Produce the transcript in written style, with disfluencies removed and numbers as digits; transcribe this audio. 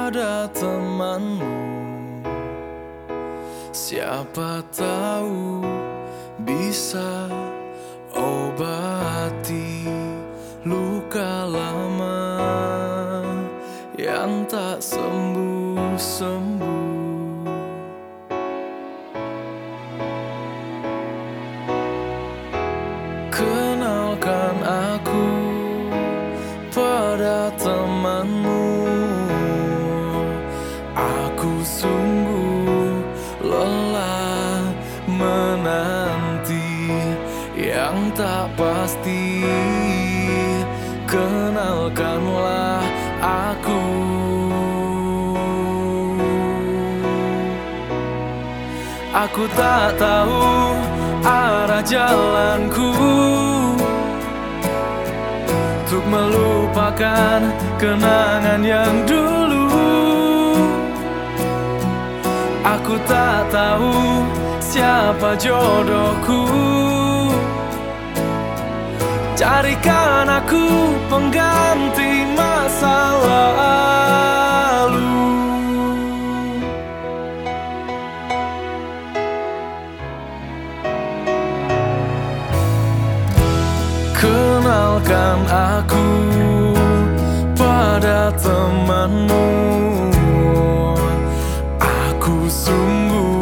pada temanmu. Siapa tahu bisa obati luka lama yang tak sembuh-sembuh. Kenalkan aku pada temanmu. Aku sungguh lelah menanti yang tak pasti. Kenalkanlah aku. Aku tak tahu arah jalanku untuk melupakan kenangan yang dulu. Aku tak tahu siapa jodohku. Carikan aku pengganti masa lalu. Kenalkan aku pada temanmu. Aku sungguh